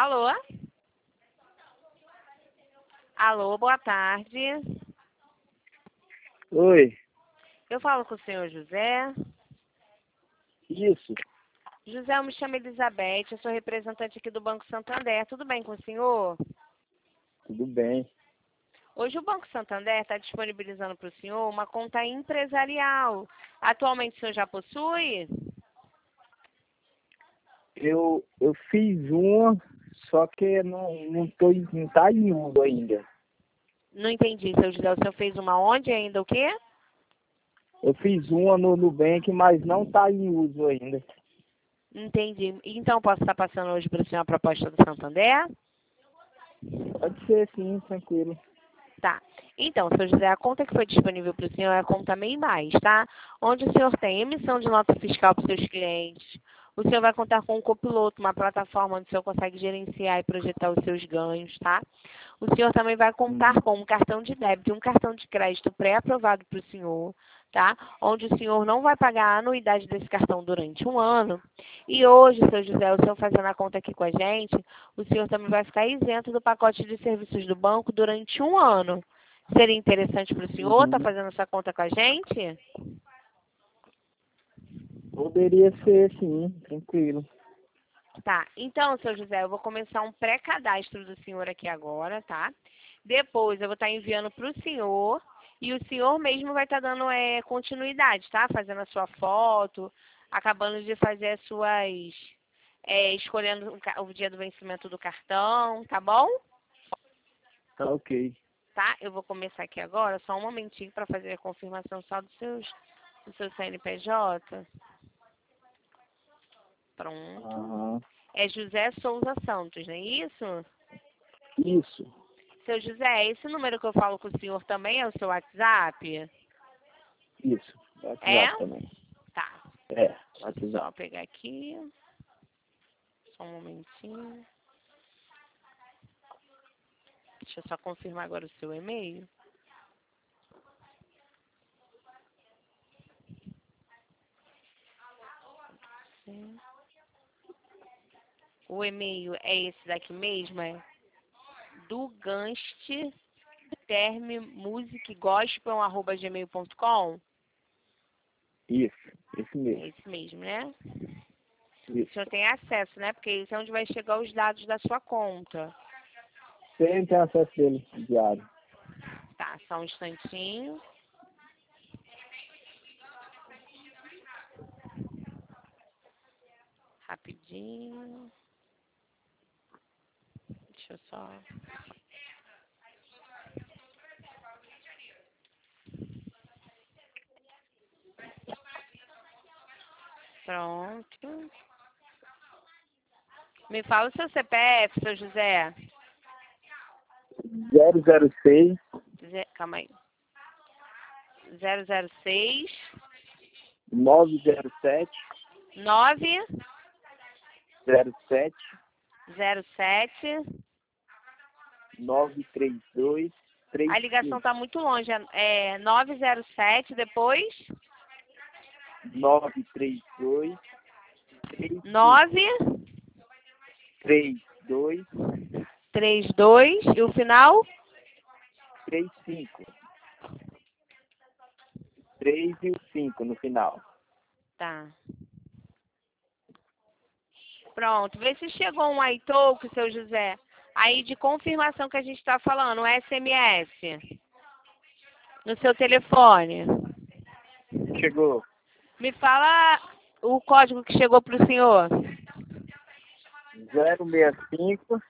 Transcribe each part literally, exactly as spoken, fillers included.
Alô? Alô, boa tarde. Oi, Eu falo com o senhor José. isso, José, eu me chamo Elizabeth, eu sou representante aqui do Banco Santander. Tudo bem com o senhor? tudo bem. Hoje o Banco Santander está disponibilizando para o senhor uma conta empresarial. Atualmente o senhor já possui? Eu, eu fiz uma, só que não, não, tô, não tá em uso ainda. Não entendi, seu José. O senhor fez uma onde ainda? O quê? Eu fiz uma no Nubank, mas não tá em uso ainda. Entendi. Então posso estar passando hoje para o senhor a proposta do Santander? Pode ser sim, tranquilo. Tá. Então, seu José, a conta que foi disponível para o senhor é a conta MEI Mais, tá? Onde o senhor tem emissão de nota fiscal para os seus clientes. O senhor vai contar com um copiloto, uma plataforma onde o senhor consegue gerenciar e projetar os seus ganhos, tá? O senhor também vai contar Uhum. com um cartão de débito e um cartão de crédito pré-aprovado para o senhor, tá? Onde o senhor não vai pagar a anuidade desse cartão durante um ano. E hoje, seu José, o senhor fazendo a conta aqui com a gente, o senhor também vai ficar isento do pacote de serviços do banco durante um ano. Seria interessante para o senhor estar Uhum. fazendo essa conta com a gente? Poderia ser sim, tranquilo. Tá. Então, seu José, eu vou começar um pré-cadastro do senhor aqui agora, tá? Depois eu vou estar enviando para o senhor e o senhor mesmo vai estar dando é, continuidade, tá? Fazendo a sua foto, acabando de fazer as suas... é, escolhendo o, ca- o dia do vencimento do cartão, tá bom? Tá ok. Tá? Eu vou começar aqui agora, só um momentinho para fazer a confirmação só dos seus, do seu C N P J. Pronto. Aham. É José Souza Santos, não é isso? Isso, Seu José, esse número que eu falo com o senhor também é o seu WhatsApp? isso. É? WhatsApp também. Tá. É, Deixa eu só WhatsApp. pegar aqui. Só um momentinho. Deixa eu só confirmar agora o seu e-mail. Sim. O e-mail é esse daqui mesmo, é do ganst terme music gospel arroba gmail ponto com. Isso, esse É mesmo. esse mesmo, né? O Isso. senhor tem acesso, né? Porque isso é onde vai chegar os dados da sua conta. Sempre tem acesso dele diário. Tá, só um instantinho. Rapidinho. Deixa eu só. Pronto. Me fala o seu C P F, seu José. zero zero seis, Ze- Calma aí. zero zero seis nove zero sete, nove zero sete, zero sete. nove três dois, três A ligação tá muito longe. É nove zero sete depois nove três dois, três nove três dois, três dois e o final? três cinco. três e o cinco no final. Tá. Pronto. Vê se chegou um iTalk, seu José. Aí de confirmação que a gente está falando, um S M S no seu telefone. Chegou. Me fala o código que chegou para o senhor. zero seis cinco,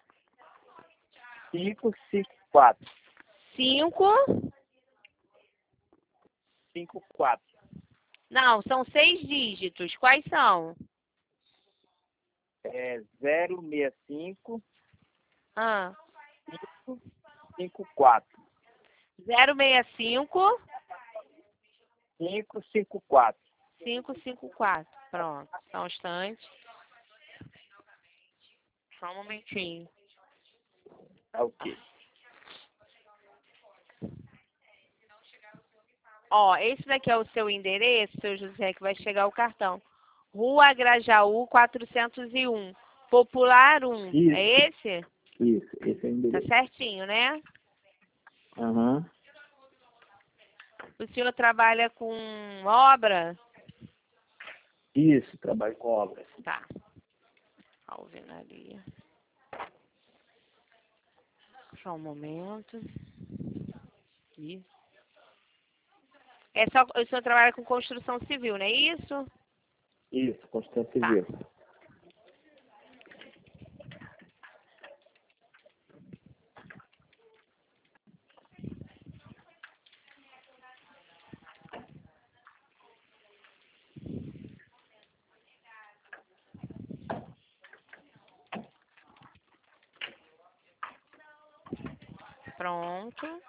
cinco cinco quatro. Cinco. cinco quatro. Não, são seis dígitos. Quais são? É zero seis cinco, Ah, cinco cinco quatro. zero seis cinco cinco cinco quatro. cinco cinco quatro. Pronto. Só um instante. Só um momentinho. Tá ok. Ó, esse daqui é o seu endereço, seu José, que vai chegar o cartão. Rua Grajaú quatrocentos e um. Popular um, Isso. é esse? Isso, esse é o Tá endereço. certinho, né? Aham. O senhor trabalha com obra? Isso, trabalho com obras. Tá. Alvenaria. Só um momento. Isso. É só, o senhor trabalha com construção civil, não é isso? Isso, construção Tá. civil. Pronto.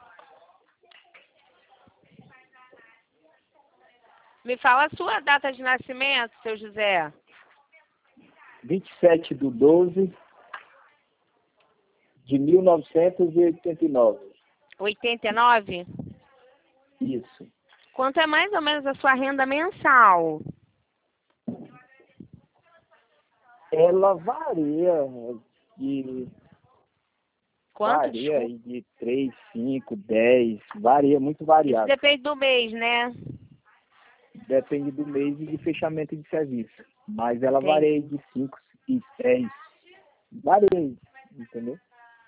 Me fala a sua data de nascimento, seu José. vinte e sete de doze de mil novecentos e oitenta e nove. oitenta e nove? Isso. Quanto é mais ou menos a sua renda mensal? Ela varia de Quanto? varia Desculpa. aí de três, cinco, dez, varia, muito Isso variado. depende do mês, né? Depende do mês e de fechamento de serviço. Mas ela Entendi. varia de cinco e dez. Varia, entendeu?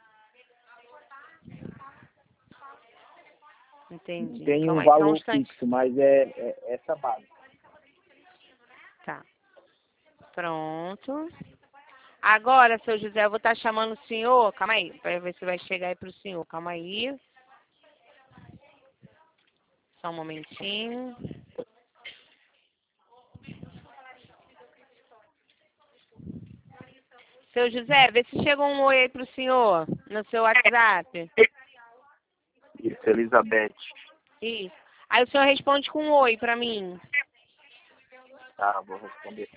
Entendi. Tem Calma um aí, só um valor instante. fixo, mas é, é essa base. Tá. Pronto. Agora, seu José, eu vou estar chamando o senhor. Calma aí, para ver se vai chegar aí pro senhor. Calma aí. Só um momentinho. Seu José, vê se chegou um oi aí pro senhor no seu WhatsApp. Isso, Elizabeth. Isso. Aí o senhor responde com um oi pra mim. Tá, vou responder.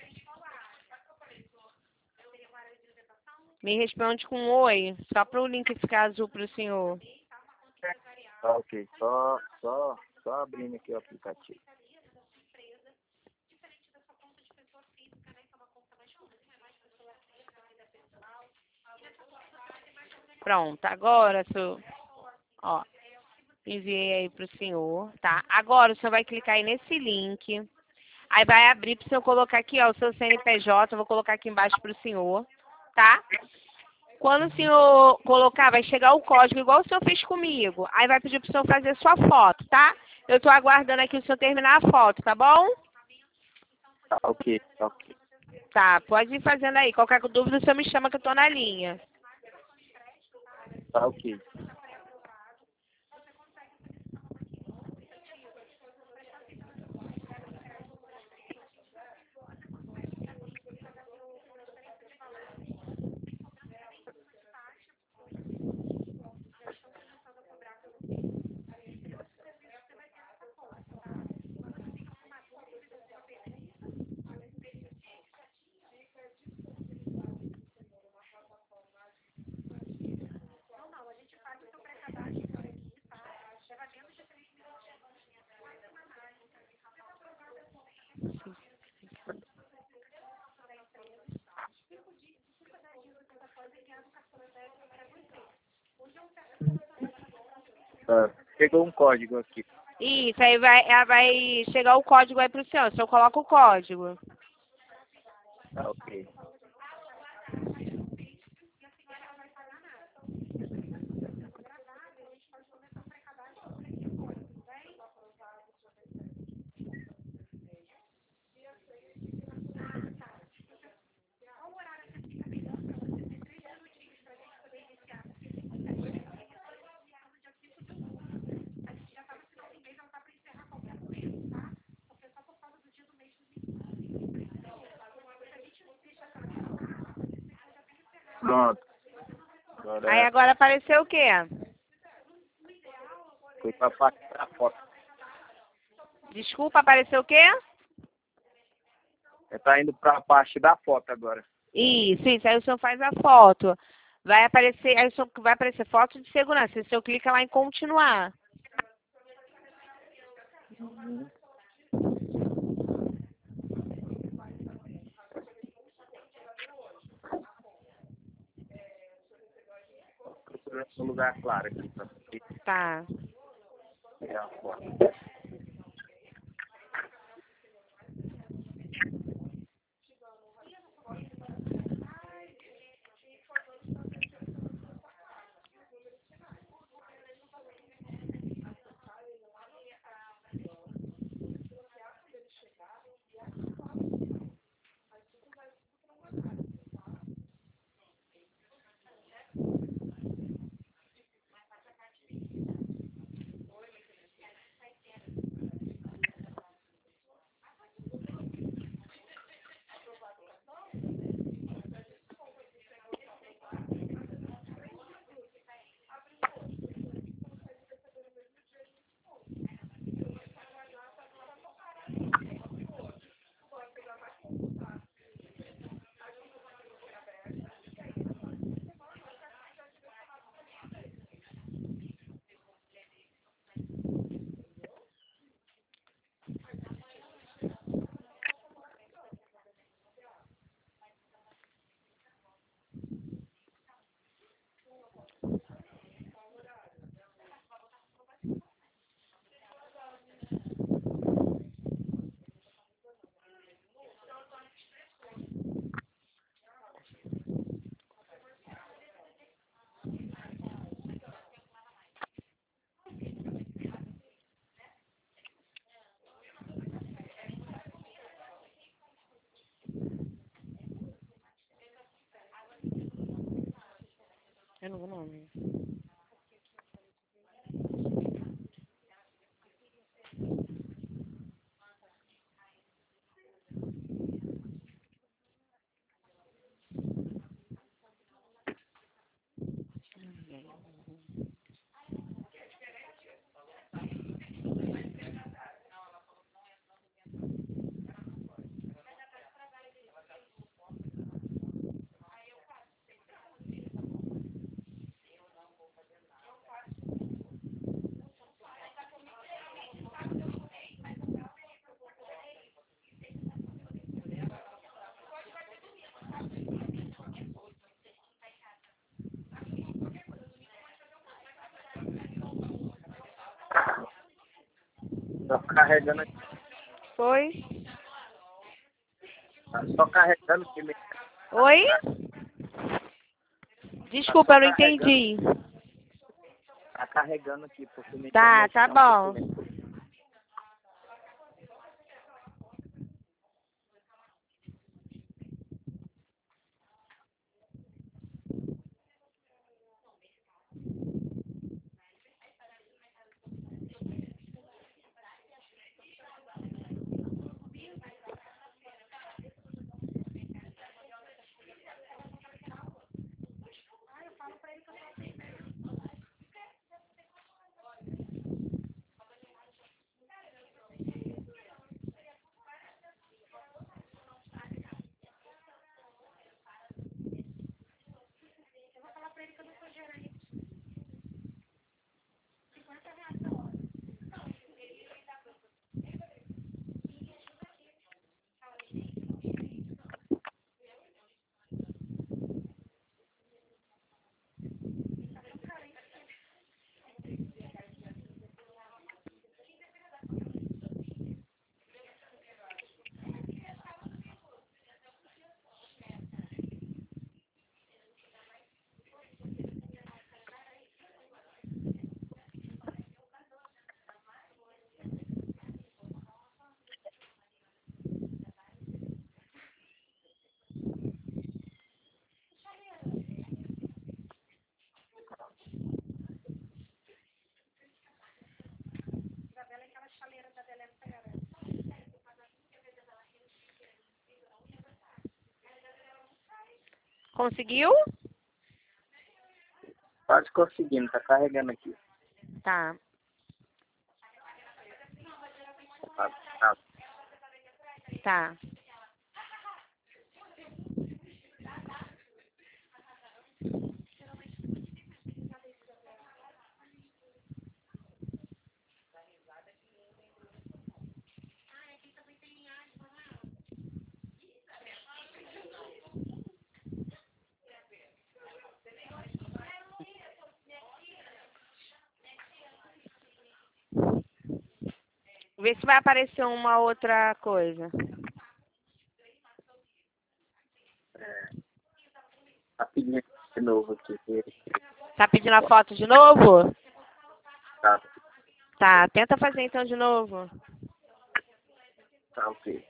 Me responde com um oi, só para o link ficar azul pro senhor. Tá, ok. Só, só, só abrindo aqui o aplicativo. Pronto, agora, seu, ó, enviei aí pro senhor, tá? Agora o senhor vai clicar aí nesse link. Aí vai abrir pro senhor colocar aqui, ó, o seu C N P J, eu vou colocar aqui embaixo pro senhor, tá? Quando o senhor colocar, vai chegar o código, igual o senhor fez comigo. Aí vai pedir pro senhor fazer sua foto, tá? Eu tô aguardando aqui o senhor terminar a foto, tá bom? Tá, ok, tá, ok. Tá, pode ir fazendo aí. Qualquer dúvida, o senhor me chama que eu tô na linha. Tá, ok. Tá. Chegou um código aqui. Isso, aí vai, aí vai chegar o código aí pro senhor. O senhor coloca o código. Tá, ok. Pronto. Aí Agora agora apareceu o quê? foi pra parte da foto. Desculpa, apareceu o quê? Você tá indo pra parte da foto agora. Isso, isso. Aí o senhor faz a foto. Vai aparecer, aí o senhor vai aparecer foto de segurança. O senhor clica lá em continuar. no lugar claro aqui pra você Tá. pegar a foto. Eu não vou não, amiga. Tô carregando aqui. Foi? Tá só carregando aqui. Né? Oi? Desculpa, Tá eu não só carregando, entendi. tá carregando aqui, porque minha Tá, internet tá tá um pouco bom. lenta. Conseguiu? Quase conseguindo, tá carregando aqui. Tá. Tá, tá. Tá. Vê se vai aparecer uma outra coisa. É, tá pedindo de novo aqui. Tá pedindo a foto de novo? Tá, Tá, tenta fazer então de novo. tá ok.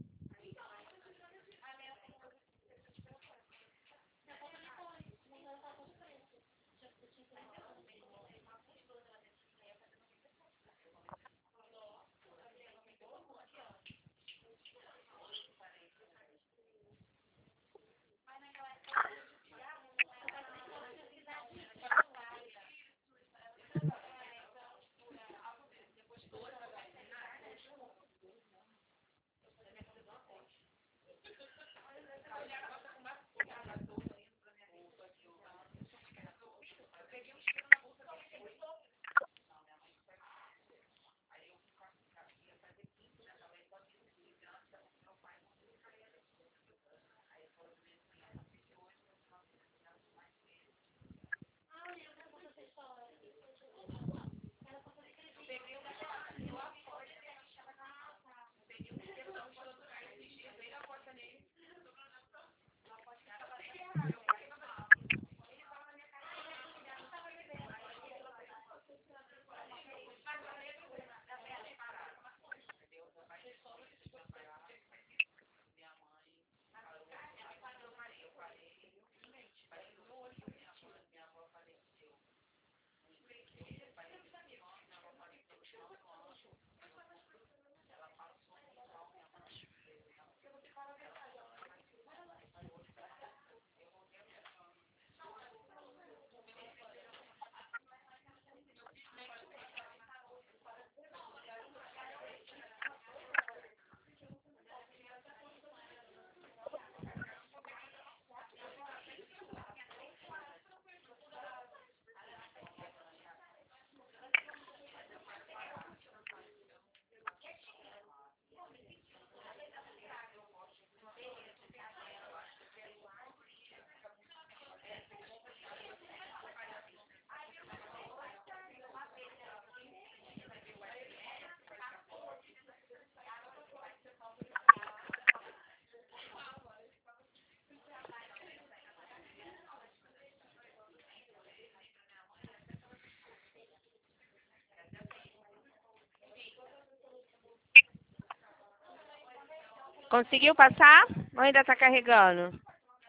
Conseguiu passar? Ou ainda tá carregando?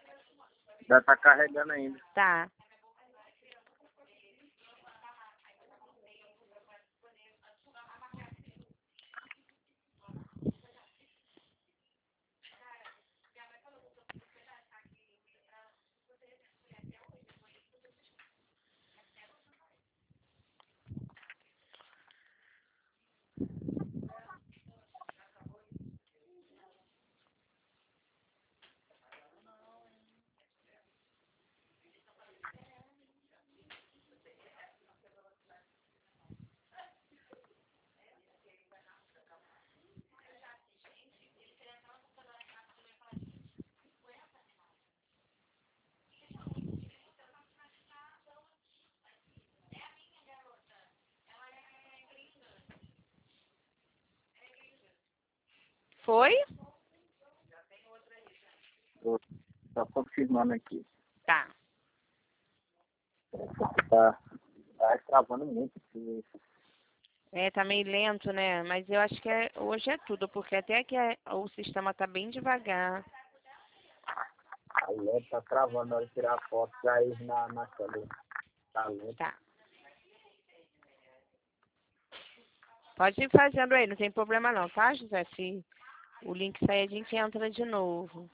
Já tá carregando ainda. Tá. Foi? Tô só confirmando aqui. Tá. Tá, tá travando muito aqui. É, tá meio lento, né? Mas eu acho que é, hoje é tudo, porque até que é- o sistema tá bem devagar. A L E D tá travando na hora de tirar a foto, já ir na, na câmera. Tá lento. Tá. Pode ir fazendo aí, não tem problema não, tá, José? Se o link sair, a gente entra de novo.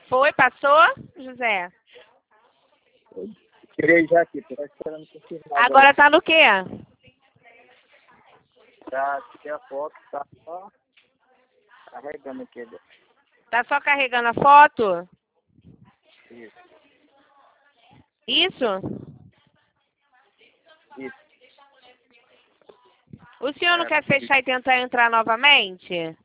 Foi, passou, José? Tirei já aqui, tô esperando confirmar. Agora tá no quê? Já tirei a foto, tá só carregando aqui. Tá só carregando a foto? Isso, Isso? isso. O senhor não É, quer fechar e tentar entrar novamente?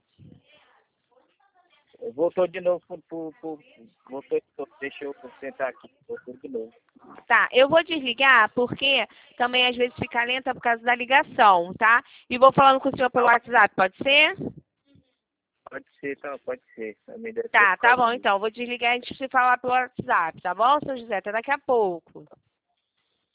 voltou de novo pro, pro, pro, voltou, deixa eu sentar aqui, voltou de novo. Tá, eu vou desligar porque também às vezes fica lenta por causa da ligação, tá? E vou falando com o senhor pelo WhatsApp, pode ser? Pode ser, então, pode ser. Também deve ser Tá, por tá causa bom disso. então. Vou desligar e a gente se falar pelo WhatsApp, tá bom, seu José? Até daqui a pouco.